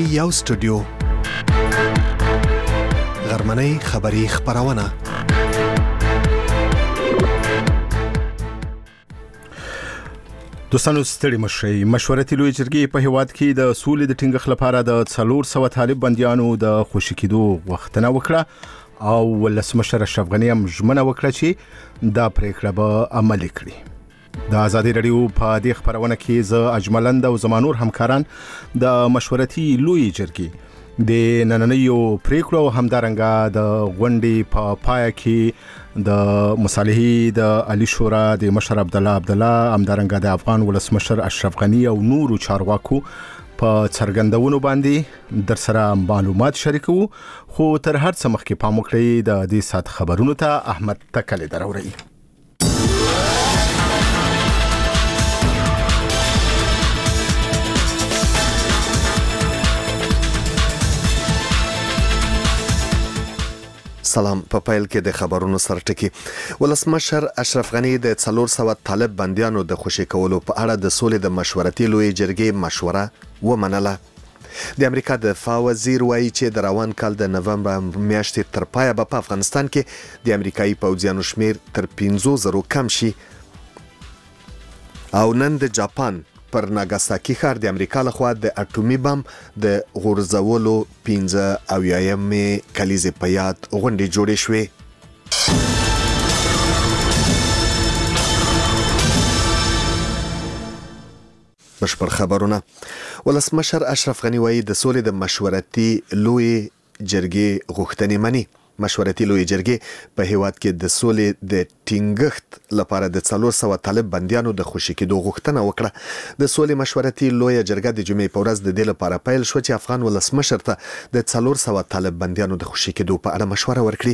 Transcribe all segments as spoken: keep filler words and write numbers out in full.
یو سټوډیو غرمنۍ خبری خبرونه دوستانو ستړي مشي مشورتي لوی جرګې په هیواد کې د سولې د ټینګښت لپاره د څلور سوه طالب بنديانو د خوشي کېدو وختونه وکړه او ولسمشر اشرف غني هم ژمنه وکړه چې دا پریکړه به عملي کړي. د ازادي رادیو په دې خبرونه کې ز اجملند او زمانور همکاران د مشورتي لوی جرګې د نننیو پریکړو همدارنګه د غونډې په پای کې د مصالحې د علي شورا د مشر عبد الله عبد الله همدارنګه د افغان ولسمشر اشرف غني او نورو چارواکو په څرګندونو باندې در سره معلومات شریکو. خو تر هر څه مخکې پام وکړئ د دې سات خبرونو ته احمد تکل دروري. سلام. په پیل کې د خبرونو سرټکی. ولسمشر اشرف غني د څلور سوه طالب بنديانو د خوشي کولو په اړه د سولې د مشورتي لوی جرګې مشوره ومنله. د امریکا د دفاع وزیر وایي چې د روان کال د نومبر میاشتې تر پایه به په افغانستان کې د امریکایي پوځیانو شمیر تر پنځه زره کم شي او نن د جاپان پر ناګاساکي ښار د امریکا لخوا د اټومي بم د غورځولو پنځه اویایم کلیزې په یاد غونډې جوړې شوې. بشپړ خبرونه. ولسمشر اشرف غني وایي د سولې د مشورتي لوی جرګې غوښتنې مني. مشورتي لوی جرګې په هیواد کې د سولې د ټینګښت لپاره د څلور سوه طالب بنديانو د خوشي کېدو غوښتنه وکړه. د سولې مشورتي لوی جرګه د جمعې په ورځ د دې لپاره پیل شو چې افغان ولسمشر ته د څلور سوه طالب بنديانو د خوشي کېدو په اړه مشوره ورکړي.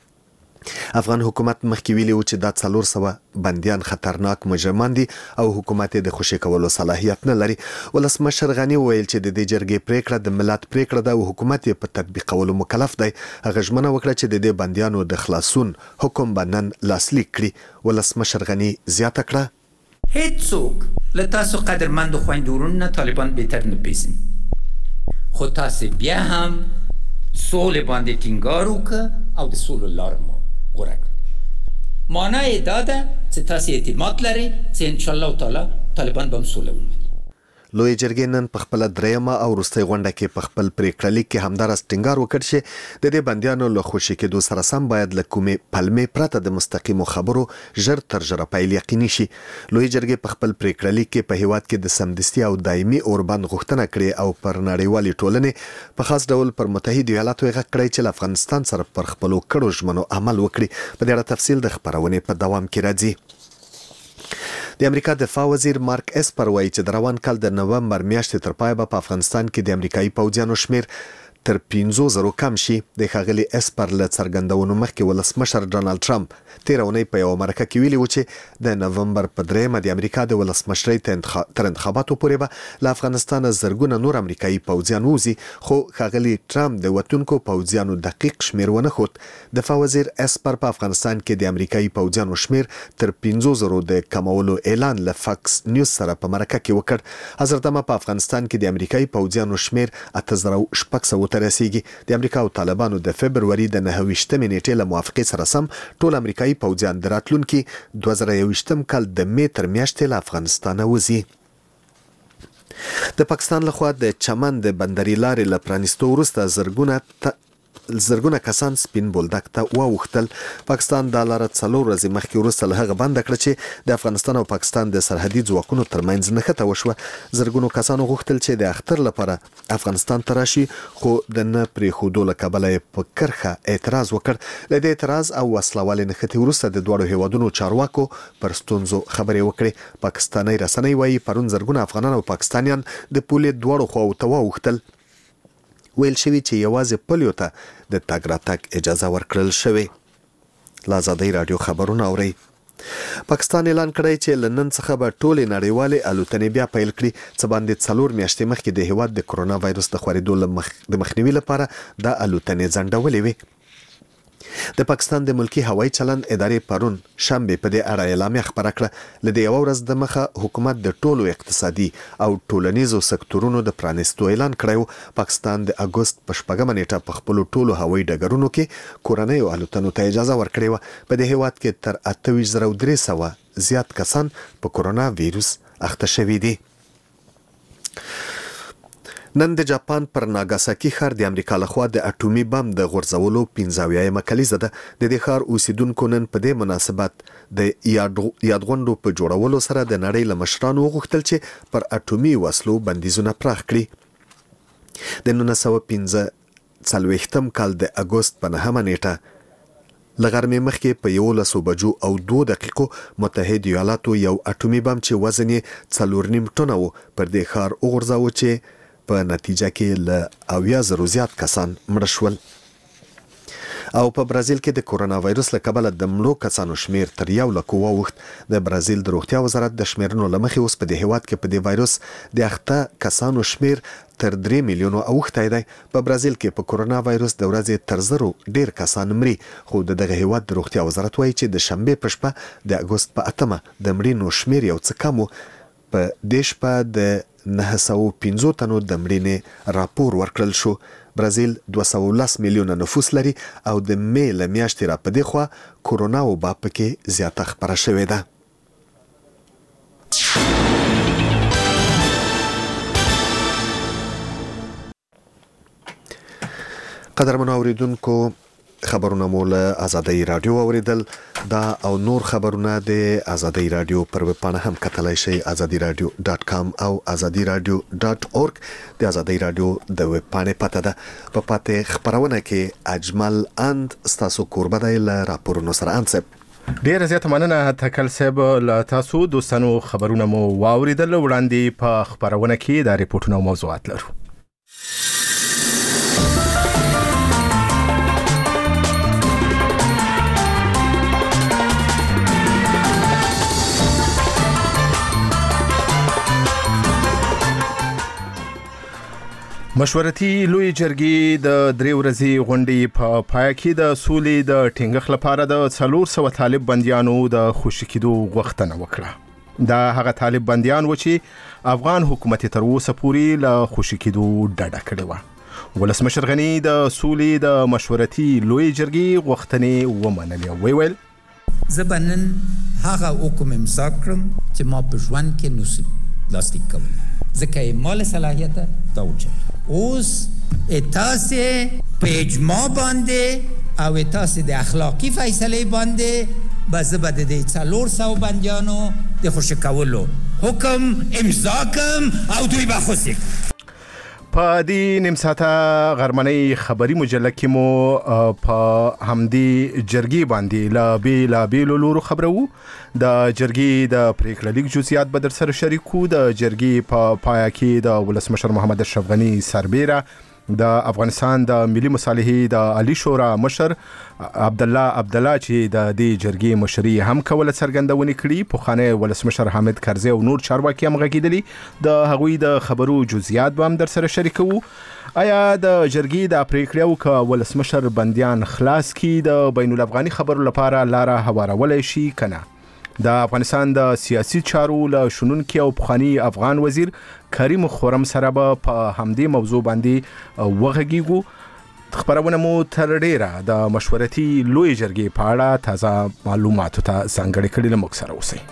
افغان حکومت مخکې ویلي و چې دا څلور سوه بنديان خطرناک مجرمان دي او حکومت د خوشي کولو صلاحیت نه لري. ولسمشر غني ویل چې د دې جرګې پریکړه د ملت پریکړه ده او حکومت په تطبیقولو مکلف دی. هغه ژمنه وکړه چې د دې بنديانو د خلاصون حکم به نن لاسلیک کړي. ولسمشر غني زیاته کړه هیڅوک له تاسو قدرمند خویندورون نه طالبان بهتر نه پیژني، خو تاسو بیا هم سولې باندې ټینګار وکړه او د سولې لار مو غوره کړه. معنی دا ده چې تاسو اعتماد لرئ چې ان شاء الله تعالی طالبان به هم سوله ومني. لوی جرګې نن په خپل دریمه او وروستۍ غونډه کې په خپل پریکړه لیک کې همدارس ټینګار وکړ چې د دې بنديانو له خوشي کېدو سره سم باید له کومې پلمې پرته د مستقیمو خبرو ژر تر ژره پیل یقیني شي. لوی جرګې په خپل پریکړه لیک کې په هیواد کې د سمدستي او دایمي اوربند غوښتنه کړې او پر نړیوالې ټولنې په خاص ډول پر متحده ایالاتو یې غږ کړی چې افغانستان سره پر خپلو کړو ژمنو عمل وکړي. په دې اړه تفصیل د خبرونې په دوام کې راځي. د امریکا د دفاع وزیر مارک اسپر وایي چې د روان کال د نومبر میاشتې تر پایه به په افغانستان کې د امریکایي پوځیانو شمیر تر پنځه زره کم شي. د ښاغلي اسپر له څرګندونو مخکې ولسمشر ډانلډ ټرمپ تېره اونۍ په یوه مرکه کې ویلي و چې د نومبر په دریمه د امریکا د ولسمشرۍ تر انتخاباتو پورې به له افغانستانه زرګونه نور امریکایي پوځیان ووځي. خو ښاغلي ټرمپ د وتونکو پوځیانو دقیق شمیر ونه ښود. دفاع وزیر اسپر په افغانستان کې د امریکایي پوځیانو شمیر تر پنځه زره د کمولو اعلان له فاکس نیوز سره په مرکه کې وکړ. حضرتمه په افغانستان کې د امریکایي پوځیانو شمیر اته زره شپږ سوه ته رسیږي. د امریکا او طالبانو د فبروري د نهه ویشتمې نیټې له موافقې سره سم ټول امریکایي پوځیان د راتلونکي دوه زره یوویشتم کال د مې تر میاشتې له افغانستانه وځي. د پاکستان لخوا د چمن د بندري لارې له پرانیستو وروسته زرګونه زرګونه کسان سپین بولدک ته واوښتل. پاکستان دا لاره څلور ورځې مخکې وروسته له هغه بنده کړه چې د افغانستان او پاکستان د سرحدي ځواکونو ترمنځ نښته وشوه. زرګونو کسانو غوښتل چې د اختر لپاره افغانستان ته راشي، خو د نه پرېښودو له کبله یې په کرښه اعتراض وکړ. له دې اعتراض او وسلوالې نښتې وروسته د دواړو هیوادونو چارواکو پر ستونزو خبرې وکړې. پاکستاني رسنۍ وایي پرون زرګونه افغانان او پاکستانیان د پولې دواړو خواو ته واوښتل. ویل شوی چې یوازې پلیو ته د تګ راتګ اجازه ورکړل شوې. له ازادۍ راډیو خبرونه اورئ. پاکستان اعلان کړی چې له نن څخه به ټولې نړیوالې الوتنې بیا پیل کړي، څه باندې څلور میاشتې مخکې د هیواد د کرونا وایرس د خورېدو د مخنیوي لپاره دا الوتنې ځنډولې وې. د پاکستان د ملکی هوایي چلند ادارې پرون شنبه په دې اړه اعلامیه خبره کړه لدې یو ورځ د مخه حکومت د ټولو اقتصادي او ټولنیزو سکتورونو د پرانیستو اعلان کړی. پاکستان د اگست په شپږمه نیټه په خپل ټولو هوایي ډګرونو کې کورنیو الوتنو ته اجازه ورکړې و. په دې هیواد کې تر اته ویشت زره درې سوه زیات کسان په کرونا وایرس اخته شوي دي. نن د جاپان پر ناګاساکي ښار د امریکا لخوا د اټومي بم د غورځولو پنځه اویایمه کلیزه ده. د دې ښار اوسیدونکو نن په دې مناسبت د یادغونډو په جوړولو سره د نړۍ له مشرانو وغوښتل چې پر اټومي وسلو بندیزونه پراخ کړي. د نولس سوه پنځه څلوېښتم کال د اګوست په نهمه نیټه له غرمې مخکې په یولسو بجو او دوه دقیقو متحد ایالاتو یو اټومي بم چې وزن یې څلور نیم ټنه و پر دې ښار وغورځاوه چې په نتیجه کې له اویا زرو زیات کسان مړه شول. او په برازیل کې د کرونا وایرس له کبله د مړو کسانو شمیر تر یو لک واوښت. د برازیل د روغتیا وزارت د شمیرنو له مخې اوس په دې هیواد کې په دې وایرس د اخته کسانو شمیر تر درې میلیونو اوښتی دی. په برازیل کې په کرونا وایرس د ورځې تر زرو ډیر کسان مري، خو د دغه هیواد د روغتیا وزارت وایي چې د شنبې په شپه د اګوست په اتمه د مړینو شمیر یو څه کم و. په دې شپه د نه سوه پنځه تنو د مړینې راپور ورکړل شو. برازیل دوه سوه لس میلیونه نفوس لري او د مې له میاشتې را په دې خوا کرونا وبا پکې زیاته خپره شوې ده. قدرمنو اوریدونکو، خبرونه مو له آزادۍ رادیو اوریدل. دا او نور خبرونه د آزادۍ رادیو پر ویب پاڼه هم کتلای شئ، آزادی رادیو ډاټ کام او آزادی رادیو ډاټ اورګ. د آزادۍ رادیو د ویب پاڼې پته ده. په پاتې خبرونه کې اجمل اند ستاسو کوربه دی له راپورونو سره. انصب ډیره زیاته مننه تکل صاحب له تاسو. دوستانو خبرونه مو واوریدل. وړاندې په خبرونه کې د ریپورتونو موضوعات لرو. مشورتي لوی جرګې د درې ورځې غونډې په پای کې د سولې د ټینګښت لپاره د څلور سوه طالب بندیانو د خوشي کېدو غوښتنه وکړه. دا هغه طالب بندیان و چې افغان حکومت تر اوسه پورې له خوشي کېدو ډډه کړې وه. ولسمشر غني د سولې د مشورتي لوی جرګې غوښتنې ومنلې او ویل زه به نن هغه حکم امضا کړم چې ما په ژوند کې نوسی لاسلیک کوم، ځکه یې ما له صلاحیته دا وچل. اوس تاسې په اجماع باندې او تاسې د اخلاقی فیصله باندې به زه به د دې څلور سوه بندیانو د خوشي کولو حکم امضا کړم او دوی به خوشي. په دې نیم ساعته غرمنۍ خبري مجله کې مو په همدې جرګې باندې له بېلابېلو لورو خبرو. د جرګې د پریکړه لیک جزئیات به در سره شریکو. د جرګې په پای کې د ولسمشر محمد اشرف غني سربیره د افغانستان د ملي مصالحې د عالی شورا مشر عبد الله عبد الله چې د دې جرګې مشري هم کوله څرګندونې کړي. پخوانی ولسمشر حامد کرزي او نور چارواکي هم غږیدلي. د هغوی د خبرو جزئیات به هم در سره شریکو. آیا د جرګې د پریکړو ک ولسمشر بندیان خلاص کی د بین الافغاني خبرو لپاره لاره هوارولای شي کنه؟ د افغانستان د سیاسي چارو له شنونکي او پخوانی افغان وزیر کریم خرم سره به په همدې موضوع باندې وغږیږو. خبرونه مو تر ډیره د مشورتي لوی جرګې په اړه تازه معلوماتو ته ځانګړې کړي. له موږ سره اوسئ.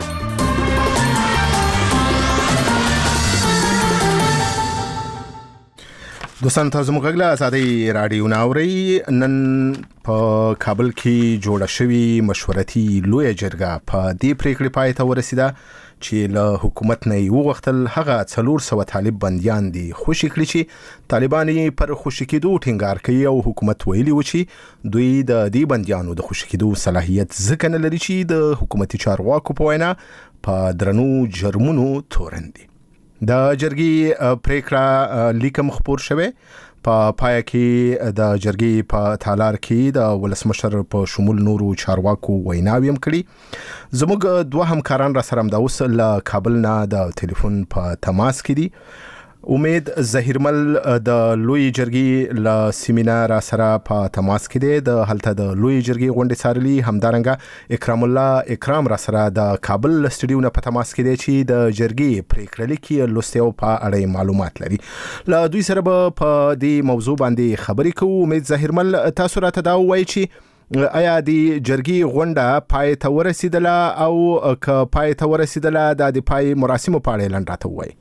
دوستان تاسو موږ غږ له آزادۍ رادیو ناوري. نن په کابل کې جوړه شوې مشورتي لوی جرګه په دې پریکړې پای ته ورسیده چې له حکومت نه یې وغوښتل هغه څلور سوه طالب بندیان دي خوشي کړي چې طالبان یې پر خوشي کېدو ټینګار کوي او حکومت ویلي و چې دوی د دې بندیانو د خوشي کېدو صلاحیت ځکه نه لري چې د حکومتي چارواکو په وینا په درنو جرمونو تورن دي. د جرګې پریکړه لیکم خپور شوه. په پای کې د جرګې په تالار کې د ولسمشر په شمول نورو چارواکو ویناوي هم کړي. زموږ دوه همکاران را سره د اوس له کابل نه د ټلیفون په تماس کې دي. امید ظهیرمل د لوی جرګې ل سیمینار سره په تماس کې دی د هلته د لوی جرګې غونډې څارلي همدارنګه اکرام الله اکرام را سره د کابل سټډیو نه په تماس کې دی چې د جرګې پریکړه لیکي لوستیو په اړه معلومات لري له دوی سره به په دې موضوع باندې خبرې کوو امید ظهیرمل تاسو راته دا وایي چې آیا د جرګې غونډه پای ته ورسیدله او که پای ته ورسیدله د پای مراسمو په اړه لاندې راته وایي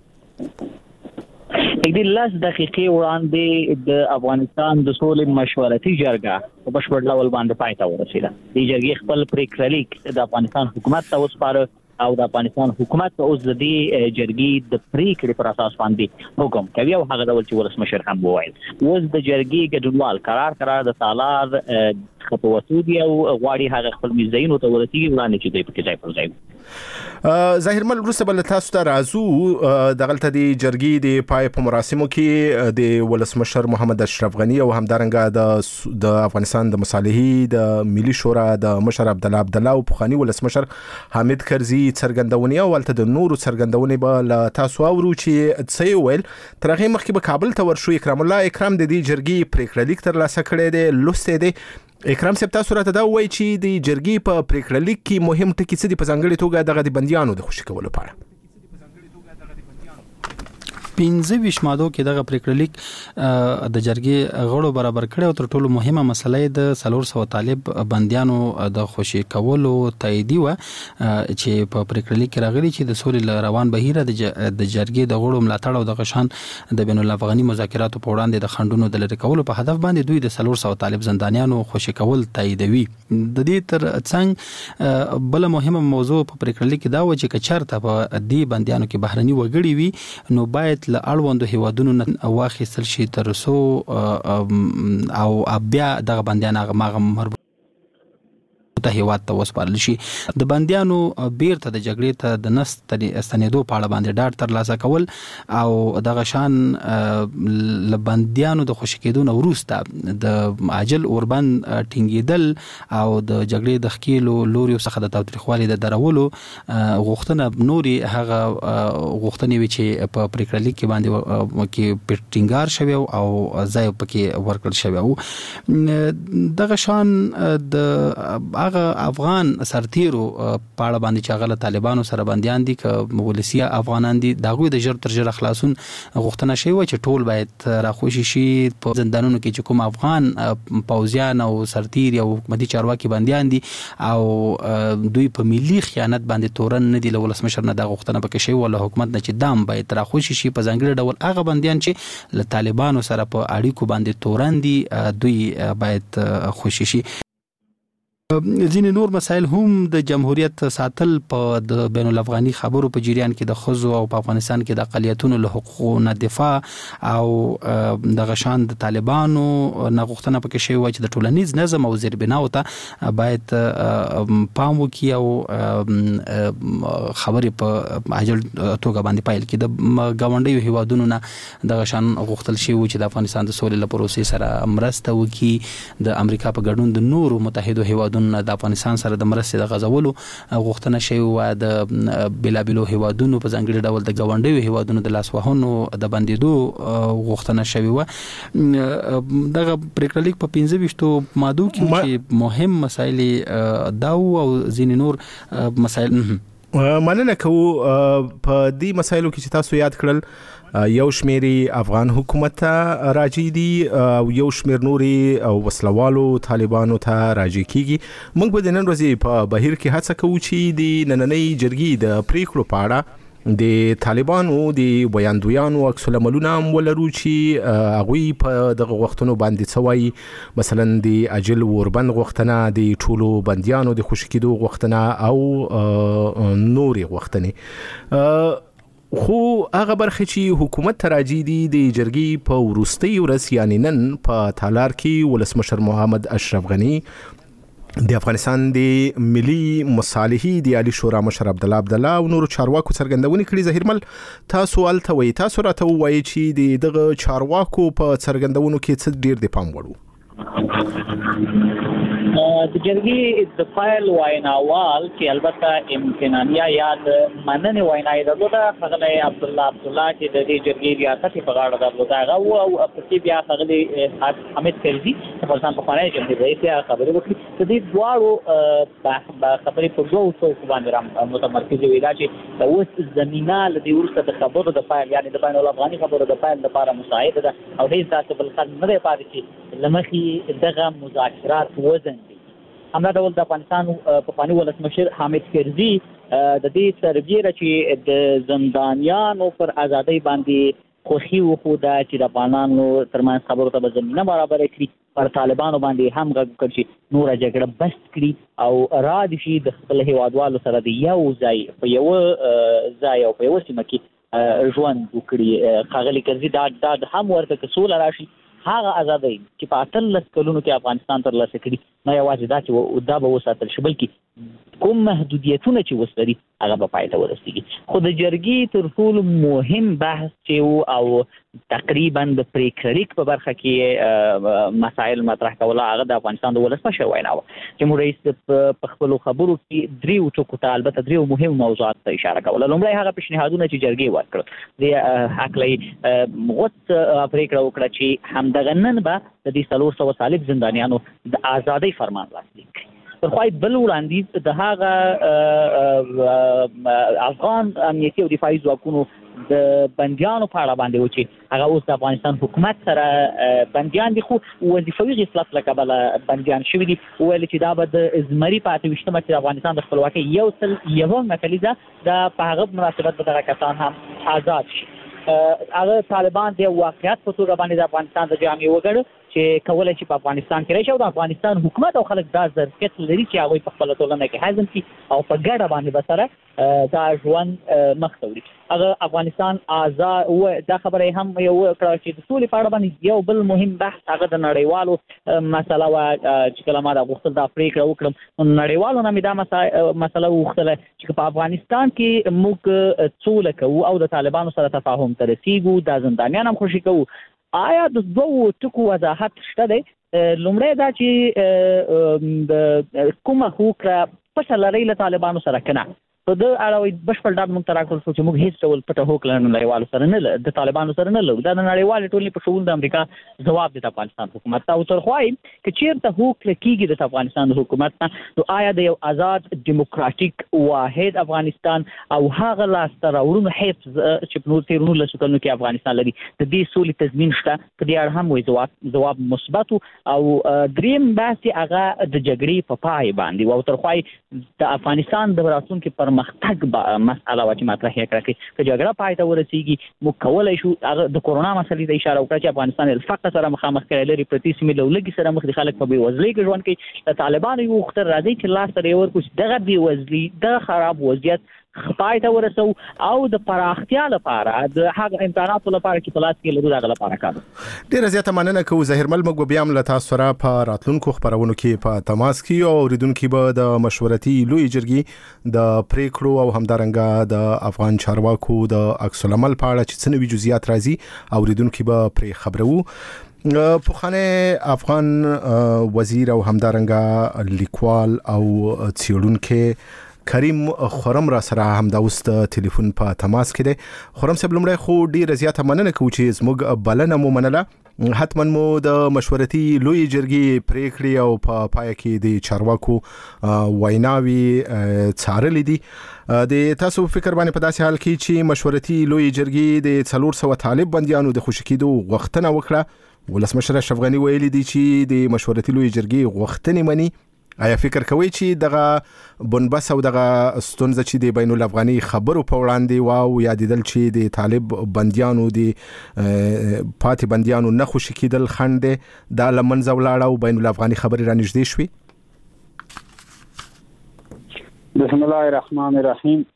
د لاس دقیقې وړاندې د افغانستان د سولې مشورتي جرګه په بشپړ ډول باندې پای ته ورسېده. د جرګې خپل پریکړه لیک د افغانستان حکومت ته وسپاره او د افغانستان حکومت اوس د دې جرګې د پریکړې پر اساس باندې حکم کوي او هغه ډول چې ولسمشر هم وویل. اوس د جرګې ګډونوال قرار قرار د سالار خطواتو دی او غواړي هغه خپل میزینو ته ورسیږي وړاندې چې دوی په ځای پر ځای ظاهرمل وروسته بل تاسو ته راځو د غلطه دی جرګې د پای په مراسمو کې د ولسمشر محمد اشرف غنی او همدارنګه د د افغانستان د مصالحې د ملي شورا د مشر عبد الله عبد الله او پخوانی ولسمشر حامد کرزي څرګندونې او ولته د نورو څرګندونې به تاسو اورو چې څه ویل تر هغه مخکې به کابل ته ورشو اکرام الله اکرام د دې جرګې پریکړه لیک تر لاسه کړی دی لوستې دی اکرام صاحب تاسو راته دا وایي چې د جرګې په پریکړه لیک کې مهم ټکي څه دي په ځانګړې توګه دغه د بندیانو د خوشي کولو په اړه پنځه ویشت مادو کې دغه پریکړه لیک د جرګې غړو برابر کړي او تر ټولو مهمه مسله د څلور سوه طالب بندیانو د خوشي کولو تاییدي و چې په پریکړه لیک کې راغلي چې د سولې روان بهیر د جرګې د غړو ملاتړ او د غشان د بین الافغاني مذاکراتو په وړاندې د خنډونو د لرې کولو په هدف باندې دوی د څلور سوه طالب زندانیانو خوشي کول تاییدوي. د دې تر څنګ بل مهمه موضوع په پریکړه لیک کې دا و چې کچرته په دې بندیانو کې بهرني وګړي وي نو باید ل اړوندو هیوادونو نه واخیستل شي تر څو او بیا دغه بندیان هغه مربوط ته هیواد ته وسپارل شي. د بندیانو بیرته د جګړې ته د نس استنیدو په اړه باندې ډاډ ترلاسه کول او دغه شان ل بندیانو د خوشي کېدو نه وروسته د عاجل اوربند ټینګېدل او د جګړې د ښکیلو لوري څخه د تاوتریخوالي د درولو غوښتنه نوري هغه غوښتنې وي چې په پریکړه لیک کې باندې کې ټینګار شوی او ځای پکې ورکړل شوی او دغه شان د هغه افغان سرتیرو په اړه باندې چې هغه طالبانو سره بنديان دي که ولسی افغانان دي دغه د ژر تر ژره خلاصون غوښتنه شوی چې ټول باید راخوشي شي په زندانونو کې چې کوم افغان پوځیان او سرتیر او حکومتي چارواکي بنديان دي او دوی په ملي خیانت باندې تورن نه دي ولسمشر نه د غوښتنه پکې شوی ول حکومت نه چې دام باید راخوشي شي په ځنګړي ډول هغه بنديان چې له طالبانو سره په اړیکو باندې تورن دي دوی باید خوشي شي. ځینې نور مسایل هم د جمهوریت ساتل په د بین الافغاني خبرو په جریان کې د خزو او په افغانستان کې د اقلیتونو له حقوقو دفاع او د غشان د طالبانو نه غوښتنه پکې شوی و چې د ټولنیز نظم او زیربناو ته باید پام وکړي او خبرې په عاجل توګه باندې پایل کړي. د ګاونډیو هیوادونو نه د غشان غوښتل شوی و چې د افغانستان د سولې لپاره پروسې سره مرسته وکړي. د امریکا په ګډون د نورو متحدو هیوادونو د افغانستان سره د مرستې د غزولو غوښتنه شوی و د بلابلو هیوادونو په ځانګړي ډول د ګاونډیو هیوادونو د لاسوهنو د بندیدو غوښتنه شوی و. دغه پریکړه لیک په پنځه ویشتو مادو کې چې مهم مسایل دا او ځینې نور مسایل مننه کوو. په دې مسایلو کې چې تاسو یاد کړل یو شمیري افغان حکومت ته راځي دي او یو شمیر نوري او وسلوالو طالبانو ته راځي کیږي. موږ به د نن ورځې په بهیر کې هڅه کوو چې د نننۍ جرګې د پریکړو په اړه د طالبانو د ویاندویانو عکس العملونه ولرو چې هغوی په دغه وختونو باندې څه وایي. مثلا د عاجل اوربند غوښتنه د ټولو بندیانو د خوشي کېدو غوښتنه او نوري غوښتنې خو هغه برخه چې حکومت ته راځي دي د جرګې په وروستۍ ورځ یعنی نن په تالار کې ولسمشر محمد اشرف غنی د افغانستان د ملي مصالحې د عالی شورا مشر عبد الله عبد الله او نورو چارواکو څرګندونې کړي. ظهیرمل تاسو الته وایي تاسو راته وایي چې د دغه چارواکو په څرګندونو کې څه ډیر د پام وړو؟ د جرګې د فایل وایناوال چې البته امتنانیه یا د مننې وینا یې درلوده ښاغلی عبدالله عبدالله چې د دې جرګې ریاست یې په غاړه درلوده هغه و او پسې بیا ښاغلی حامد کرزي د افغانستان پخوانی جمهوري رئیس یې خبرې وکړي. د دې دواړو خبرې په دوو څوکو باندې را متمرکزې وي، دا چې د اوس زمینه له دې وروسته د خبرو د فایل یعنې د بین الافغاني خبرو د فایل لپاره مساعده ده او هېڅ داسې بل خنډ نه دی پاتې چې له مخې دغه مذاکرات وزن دي. همدا ډول د افغانستان پخواني ولسمشر حامد کرزي د دې سربیره چې د زندانیانو پر ازادۍ باندې خوښي وښوده چې د افغانانو ترمنځ خبرو ته به زمینه برابره کړي، پر طالبانو باندې هم غږ وکړ چې نوره جګړه بس کړي او را دي شي د خپل هیوادوالو سره د یو ځای په یوه ځای او په یوه سیمه کې ژوند وکړي. ښاغلي کرزي دا ډاډ هم ورکړ که سوله راشي هغه ازادۍ چې په اتلس کلونو کې افغانستان ترلاسه کړي نه یوازې دا چې دا به وساتل شي بلکې کوم محدودیتونه چې اوس لري هغه به پای ته ورسېږي. خو د جرګې تر ټولو مهم بحث چې و او تقریبا د پریکړلیک په برخه کې مسایل مطرح کوله هغه د افغانستان د ولسمشر وینا وه. جمهوري رئیس په خپلو خبرو کې دریو ټکو ته البته دریو مهمو موضوعاتو ته اشاره کوله. لومړی هغه پیشنهادونه چې جرګې ورکړل، دې هکله غوڅ پرېکړه وکړه چې همدغه نن به د دې څلور سوه طالب زندانیانو د ازادۍ فرمان لاسلیک کړي. پر خوا بل وړاندیز د هغه افغان امنیتي او دفاعي ځواکونو د بندیانو په اړه باندې و چې هغه اوس د افغانستان حکومت سره بندیان دي خو وظیفوي غفلت له کبله بندیان شوي دي. وویل چې دا به د زمري په اته ویشتمه چې د افغانستان د خپلواکۍ یو سل یوه کلیزه د په هغه مناسبت به دغه کسان هم آزاد شي. هغه طالبان د واقعیت په توګه باندې د افغانستان د جامعې وګړو چې کولی شي په افغانستان کې راشي او د افغانستان حکومت او خلک دا ظرفیت لري چې هغوی په خپله ټولنه کې هضم کړي او په ګډه باندې به سره دا ژوند مخ ته وړي. هغه افغانستان آزاد و دا خبره هم یو کړه چې د سولې په اړه باندې یو بل مهم بحث هغه د نړیوالو مسله وه چې کله ما دا غوښتل دا پرېکړه وکړم نو نړیوالو نه مې دا مسله وغوښتله چې په افغانستان کې موږ سوله کوو او د طالبانو سره تفاهم ته رسېږو، دا زندانیان هم خوشي کوو، آیا د دوو ټکو وضاحت شته دی؟ لومړی دا چې د کومه هوکړه پټه لرئ له طالبانو سره که نه؟ په د اړه بشپړ ډاډ موږ ته راکړل شو چې موږ هېڅ ډول پټه هوکړه نړیوالو سره نه د طالبانو سره نه لرو. دا د نړیوالې ټولنې په شمول د امریکا ځواب دی د افغانستان حکومت ته. او ترخوا یې که چېرته هوکړه کېږي د افغانستان د حکومت نه نو آیا د یو آزاد ډیموکراتیک واحد افغانستان او هغه لاسته راوړنو حفظ چې په نور تېرو نولسو کلونو کې افغانستان لري د دې سولې تضمین شته؟ په دې اړه هم وایي ځواب مثبت او دریم بحث یې هغه د جګړې په پای باندې و او ترخوا یې د افغانستان د راتلونکي پرمختګ مسأله وه چې مطرح یې کړه که جګړه پای ته ورسېږي موږ کولی شو هغه د کورونا مسلې ته اشاره وکړه چې افغانستان له فقر سره مخامخ کړی لري، پرتې سیمې له لږې سره مخ دي، خلک په بېوزلۍ کې ژوند کوي. د طالبانو یې وغوښتل راځئ چې لاس سره یې ورکړو چې دغه بېوزلي دغه خراب وضعیت پای ته ورسو او د پراختیا لپاره د هغه امکاناتو لپاره چې په لاس کې لرو دغه لپاره کار. ډېره زیاته مننه کوو ظاهرمل. موږ به بیا هم له تاسو سره په راتلونکو خپرونو کې په تماس کې او اورېدونکي به د مشورتي لویې جرګې د پریکړو او همدارنګه د افغان چارواکو د عکس العمل په اړه چې څه نوي جزئیات راځي اورېدونکي به پرې خبرو. پخوانی افغان وزیر او همدارنګه لیکوال او څېړونکی کریم خرم را سره هم د اوس د ټلیفون په تماس کې دی. خرم صاحب لومړی خو ډېره زیاته مننه کوو چې زموږ بلنه مو منله. حتما مو د مشورتي لویې جرګې پریکړې او په پای کې د چارواکو ویناوي څارلې دي. د تاسو فکر باندې په داسې حال کې چې مشورتي لویې جرګې د څلور سوه طالب بندیانو د خوشي کېدو غوښتنه وکړه، ولسمشر اشرف غني ویلي دي چې د مشورتي لویې جرګې غوښتنې مني. آیا فکر کوئ چې دغه بنبس او دغه ستونزه چې د بین الافغاني خبرو په وړاندې واو یادېدل چې د طالب بندیانو د پاتې بندیانو نه خوشي کېدل خنډ دی دا له منځه ولاړه او بین الافغاني خبرې را نږدې شوې؟ بسم الله الرحمن الرحیم.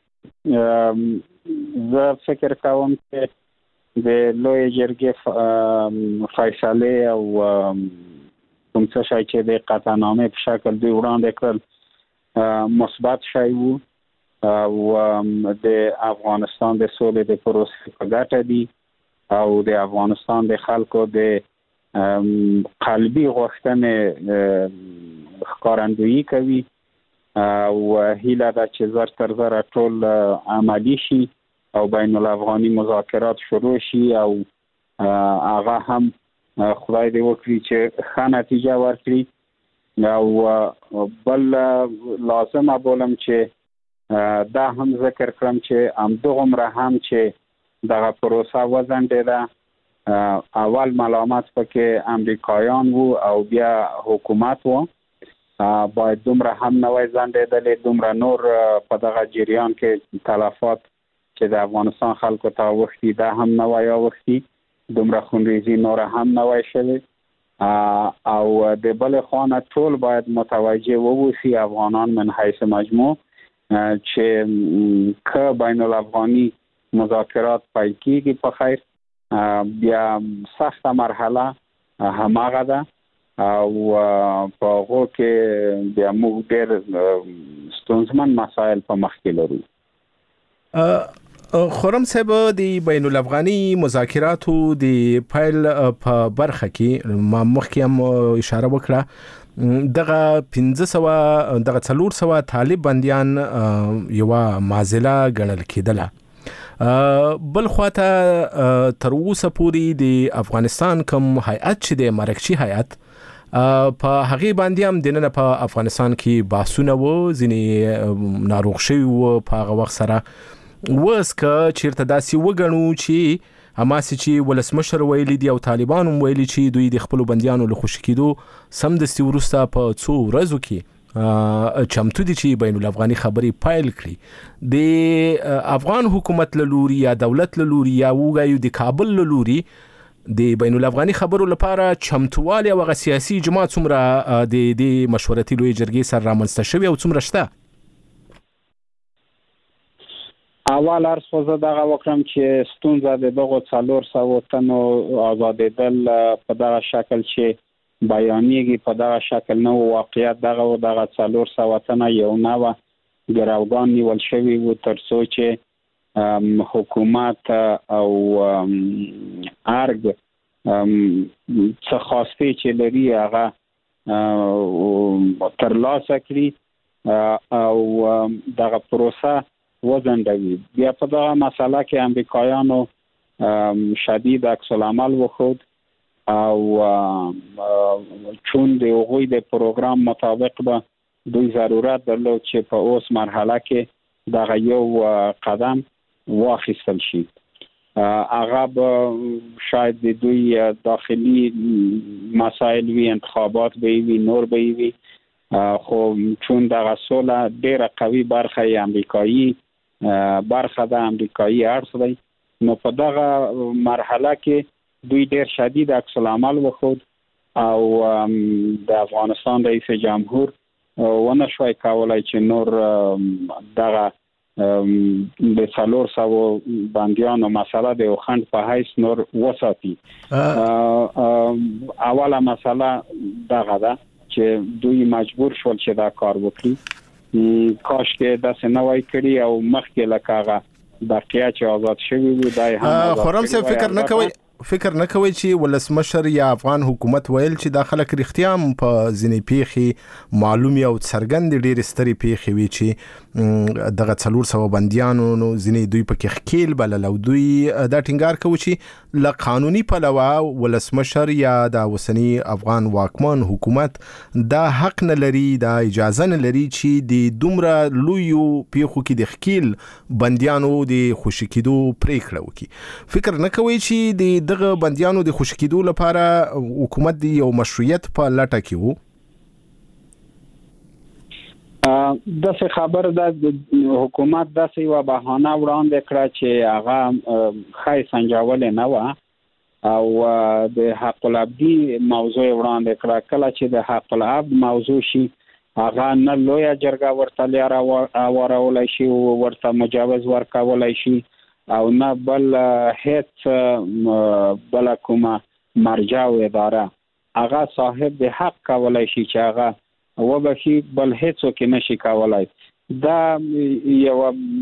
زه فکر کوم چې د لویې جرګې فیصلې او کوم څه شی چې د قطعنامې په شکل دوی وړاندې کړل مثبت شی وو او د افغانستان د سولې د پروسې په ګټه دي او د افغانستان د خلکو د قلبي غوښتنې ښکارندویي کوي او هیله ده چې زر تر زر ټول عملی شي او بین الافغاني مذاکرات شروع شي او هغه هم خدای دې وکړي چې ښه نتیجه ورکړي. او بل لازمه بولم چې دا هم ذکر کړم چې همدغومره هم چې دغه پروسه وځنډېده، اول ملامت پکې امریکایان وو او بیا حکومت وو، باید دومره هم نه وای ځنډېدلې، دومره نور په دغه جریان کې تلفات چې د افغانستان خلکو ته اوښتي دا هم نه وای اوښتي، دومره خونریزي نور هم نه وای شوې. او د بل خوانه ټول باید متوجه ووسی افغانان من حیث مجموع چې که بین الافغاني مذاکرات پای کیږي په خیر، بیا سخته مرحله هماغه ده او په هغو کې بیا موږ ډېر ستونزمن مسایل په مخ کې لرو. خرم صاحب، د بین الافغاني مذاکراتو د پیل په برخه کې ما مخکې هم اشاره وکړه، دغه پنځه سوه دغه څلور سوه طالب بندیان یوه معضله ګڼل کېدله. بل خواته تر اوسه پورې د افغانستان کوم هیئت چې د مرکچي هیئت په هغې باندې هم دننه په افغانستان کې بحثونه و، ځینې ناروغ شوي و په هغه وخت سره. وس که چیرته داسې وګڼو چې هماسې چې ولسمشر ویلي دي او طالبان هم ویلي چې دوی د خپلو بندیانو له خوشي کېدو سمدستي وروسته په څو ورځو کې چمتو دي چې بین الافغاني خبرې پیل کړي، د افغان حکومت له لوري یا دولت له لوري یا وګایو د کابل له لوري د بین الافغاني خبرو لپاره چمتووالی او هغه سیاسي اجماع څومره د دې مشورتي لویې جرګې سره رامنځته شوي او څومره شته؟ اول عرض خو زه دغه وکړم چې ستونزه د دغو څلور سوو تنو آزادېدل په دغه شکل چې بیانیږي په دغه شکل نه و. واقعیت دغه و دغه څلور سوه تنه یو نوه ګروګان نیول شوي وو تر څو چې حکومت او ارګ څه خواسته چې لري هغه ترلاسه کړي او دغه پروسه وزندوی. بیا په دغه مسله کې امریکایانو شدید عکس العمل وخود او چون د هغوی د پروګرام مطابق به دوی ضرورت درلود چې په اوس مرحله کې دغه یو قدم واخیستل شي. هغه به شاید د دوی داخلي مسائل وي، انتخابات به وي، نور به وي، خو چون دغه سوله ډیره قوي برخه یې امریکایي برخه ده، امریکایي اړخ دی، نو په دغه مرحله کې دوی ډیر شدید عکس العمل وخود او د افغانستان رئیس جمهور ونه شوی کولای چې نور دغه د څلور سوو بندیانو مسله د خند په حیث نور وساتي. اوله مسله دغه ده چې دوی مجبور شول چې دا کار وکړي. کاش کې داسې نه وای کړی او مخکې لکه هغه بقیه چې آزاد شوي وو دای هم. خرم صاحب، فکر نه کوئ فکر نه کوي چې ولسمشر یا افغان حکومت ویل چې دا خلک رښتیا هم په ځینې پیښې معلومي او څرګندې ډېرې سترې پیښې وي چې دغه څلور سوه بندیانو نو ځینې دوی پکې ښکیل بلل او دوی دا ټینګار کوي چې له قانوني پلوه ولسمشر یا د اوسني افغان واکمن حکومت دا حق نه لري، دا اجازه نه لري چې د دومره لویو پیښو کې د ښکیل بندیانو د خوشي کېدو پرېکړه وکړي. فکر نه کوي چې د دغه بندیانو د خوشي کېدو لپاره حکومت د یو مشروعیت په لټه کې وو؟ داسې خبر ده حکومت داسې یوه بهانه وړاندې کړه چې هغه ښایي سنجولې نه وه او د حق العبدي موضوع وړاندې کړه. کله چې د حق العبد موضوع شي هغه نه لویه جرګه ورته لیاره وارولی شي، ورته مجوز ورکولی شي او نه بل هیڅ بل کومه مرجع و اداره هغه صاحب د حق کولای شي چې هغه وبخي، بل هیڅوک نشي کولای. دا یو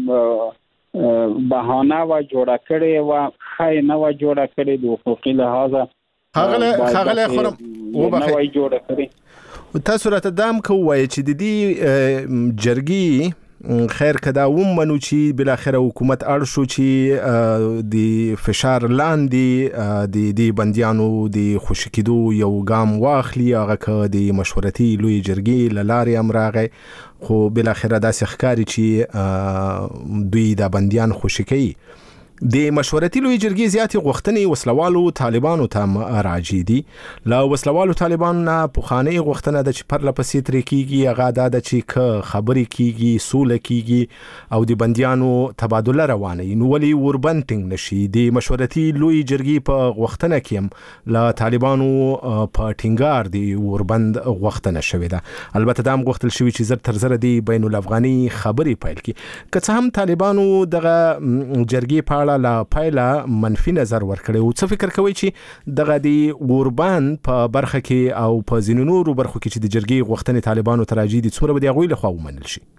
بهانه و جوړه کړې و، خای نه و جوړه کړې د حقوقي لحاظه. هغه هغه خرم وبخي نو جوړه کړې تاسو راته دام کوی چې د دې جرګي خیر کدا ومنو چې بل اخر حکومت اړ شو چې د فشار لاندې د دې بنديانو د خوشکیدو یو ګام واخلي هغه ک د مشورتي لوی جرګي لارې امراغه خو بل اخر داسې ښکاری چې دوی د بنديان خوشکی د مشورتي لوی جرګي زیاتې غوښتنې وسلوالو طالبانو ته راځي دي. لا وسلوالو طالبان نه پوخاني غوښتنه د چې پر لپسې تر کیږي هغه د چې ک خبرې کیږي سول کیږي او د بنديانو تبادله روانه نو ولي وربنټینګ نشي. د مشورتي لوی جرګي په غوښتنه کې لا طالبانو په ټینګار دی وربند غوښتنه شوې ده. البته دا هم غوښتل شوی چې زر تر زر دی بین الافغاني خبرې پیل کی که څه هم طالبانو دغه جرګي په لا پایله منفي نظر ورکړي او څه فکر کوي چې دغه دی اوربان په برخه کې او په زینونو برخو کې چې د جرګي غوښتنې طالبانو تراجي دي څومره به دی غوي له خو ومنل شي؟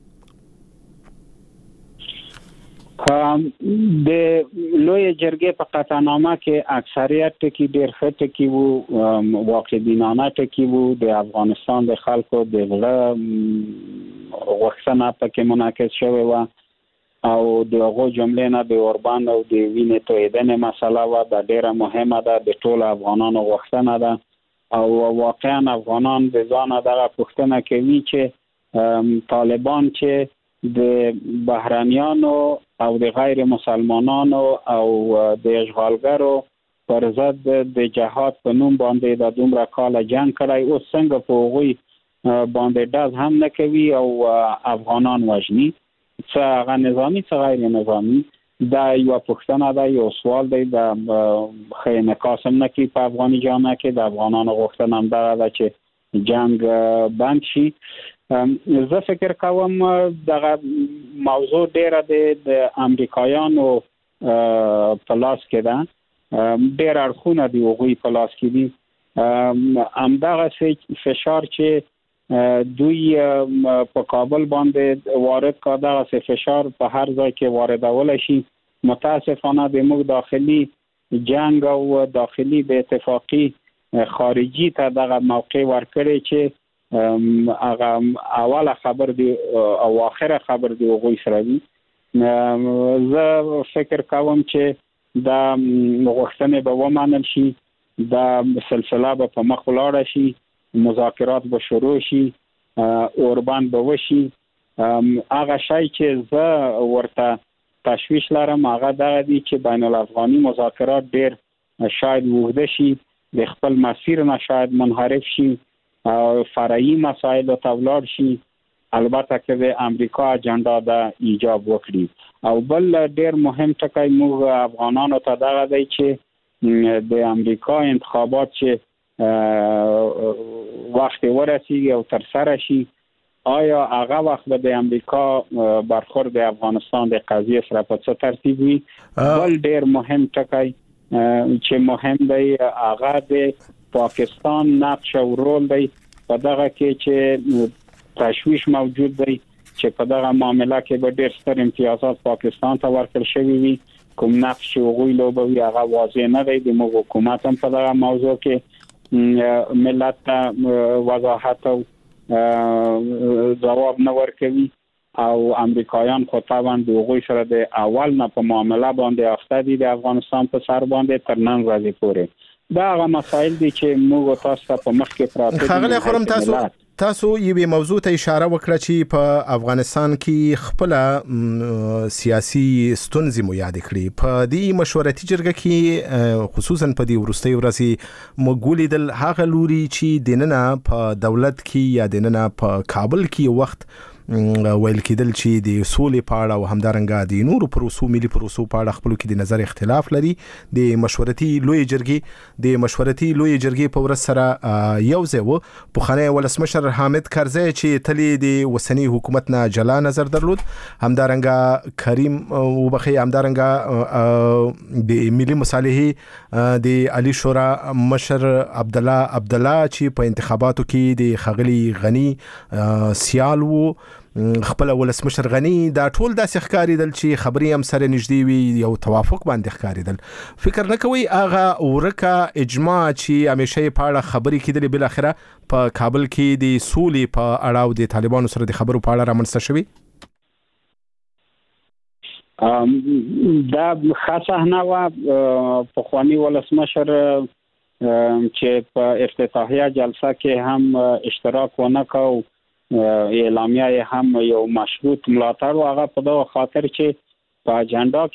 د لوی جرګې په قطعنامه کې اکثریت کې ډېر ښه ټکي وو، واقعبینانه ټکي وو، د افغانستان د خلکو د غړ غوښتنه پکې منعکس شوې وه او د هغو جملې نه د اوربان او د وینې تویدنې مسله وه. دا ډېره مهمه ده، د ټولو افغانانو غوښتنه ده او واقعا افغانان د ځانه دغه پوښتنه کوي چې طالبان چې د بهرنیانو او د غیر مسلمانانو او د اشغالګرو پر ضد د جهاد په نوم باندې د دومره کاله جنگ کړی، اوس څنګه په هغوی باندې ډز هم نه کوي او افغانان وژني، څه هغه نظامی څه غیر نظامی. دا یو پوښتنه ده، یو سوال دی، د خې انعکاس هم نه کوي په افغاني جامعه کې. د افغانانو غوښتنه هم دغه ده چې جنگ بند شي. زه فکر کوم دغه موضوع ډېره د امریکایانو په لاس کې ده، ډېر اړخونه د هغوی په لاس کې دي. همدغه فشار چې دوی په کابل باندې وارد کا دغه فشار په هر ځای کې واردول شي. متاسفانه د موږ داخلي جنگ او داخلي به اتفاقی خارجي ته دغه موقع ورکړي چې هغه اوله خبر دی او آخره خبر دی هغوی سره وي. زه فکر کوم چې دا غوښتنې به ومنل شي، دا سلسله به په مخ ولاړه شي، مذاکرات به شروع شي، اوربان به وشي. هغه شی چې زه ورته تشویش لرم هغه دغه دی چې بین الافغاني مذاکرات ډېر شاید اوږده شي، د خپل مسیر نه شاید منحرف شي او فرعي مسایلو ته ولاړ شي، البته که د امریکا اجنډا د ایجاب وکړي. او بل ډېر مهم ټکی موږ افغانانو ته دغه دی چې د امریکا انتخابات چې وخت ورسیږي او تر سره شي، آیا هغه وخت به د امریکا برخورد د افغانستان د قضیه سره په څه ترتیب وي؟ بل ډېر مهم ټکی چې مهم دی هغه د پاکستان نقش او رول دی په دغه کې چې تشویش موجود دی چې په دغه معامله کې به ډېر ستر امتیازات پاکستان ته ورکړل شوي وي. کوم نقش چې هغوی لوبوي هغه واضح نه دی. د موږ حکومت هم په دغه موضوع کې ملت ته وضاحت او جواب نه ورکوي او امریکایان خو طبعا د هغوی سره د اول نه په معامله باندې اخته دي د افغانستان په سر باندې تر نن ورځې پورې. دا هغه مسایل دي چې موږ تاسو ته په مخ کې پراته دي. ښاغلی خرم، تاسو تاسو یوې موضوع ته اشاره وکړه چې په افغانستان کې خپل سیاسي ستونزې مو یاد کړې. په دې مشورتي جرګه کې خصوصا په دې وروستۍ ورځې موږ ولیدل هغه لوري چې دننه په دولت کې یا دننه په کابل کې وخت ویل کېدل چې د سولې په اړه او همدارنګه د نورو پروسو ملي پروسو په اړه خپل کې د نظر اختلاف لري. د مشورتي لوی جرګې د مشورتي لوی جرګې په ورځ سره یو ځای و پخوانی ولسمشر حامد کرزی چې تلی د وسنی حکومت نه جلا نظر درلود، همدارنګه کریم وبخي، همدارنګه د ملي مصالحې د علي شورا مشر عبد الله عبد الله چې په انتخاباتو کې د خغلی غنی سیال وو خپل ولسمشر غنی دا ټول داسې ښکارېدل چې خبرې هم سره نږدې وي، یو توافق باندې ښکارېدل. فکر نه کوئ هغه ورکه اجماع چې همیشه یې په اړه خبرې کېدلې بل اخره په کابل کې د سولې په اړه او د طالبانو سره د خبرو په اړه رامنځته شوي؟ دا خاصه نه و. پخوانی ولسمشر چې په افتتاحیه جلسه کې هم اشتراک ونه کو، اعلامیه هم یو مشروط ملاتړ و، هغه په دغه خاطر چې په اجنډا